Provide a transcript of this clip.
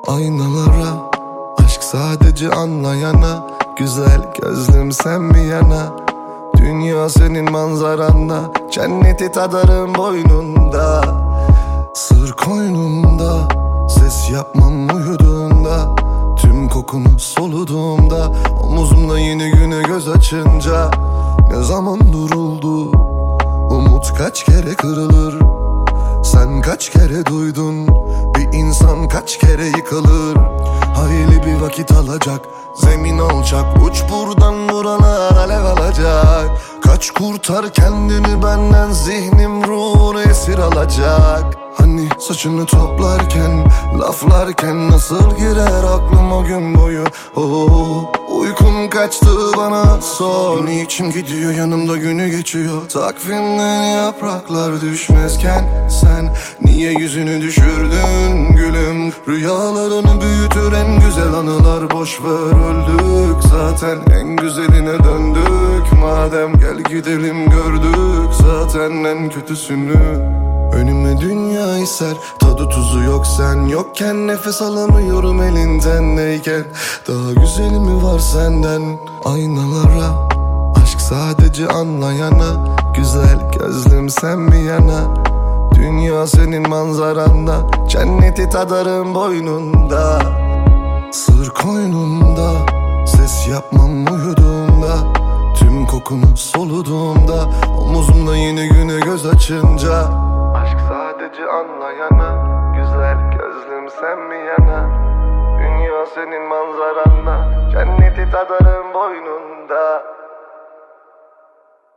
aynalara, aşk sadece anlayana, güzel gözlüm sen bir yana. Dünya senin manzaranda, cenneti tadarım boynunda. Sır koynumda, ses yapmam uyuduğunda. Tüm kokunu soluduğumda, omuzumda yeni güne göz açınca. Ne zaman duruldu, umut kaç kere kırılır. Sen kaç kere duydun, bir insan kaç kere yıkılır. Hayli bir vakit alacak, zemin alacak, uç buradan vurana alev alacak. Kaç kurtar kendini benden, zihnim ruhunu esir alacak. Hani saçını toplarken, laflarken nasıl girer aklım o gün boyu. Uykum kaçtı bana sor, niçin gidiyor yanımda günü geçiyor. Takvimden yapraklar düşmezken sen niye yüzünü düşürdün gülüm. Rüyalarını büyütür en güzel anılar, boş ver öldük zaten en güzeline döndük. Madem gel gidelim, gördük zaten en kötüsünü. Önüme dünya iser, tadı tuzu yok sen yokken. Nefes alamıyorum elinden neyken. Daha güzeli mi var senden? Aynalara, aşk sadece anlayana, güzel gözlüm sen bir yana. Dünya senin manzaranda, cenneti tadarım boynunda. Sır koynumda, ses yapmam uyuduğumda. Tüm kokunu soluduğumda, omuzumda yeni güne göz açınca. Aşk sadece anlayana, güzel gözlüm sen mi yana. Dünya senin manzaranda, cenneti tadarım boynunda.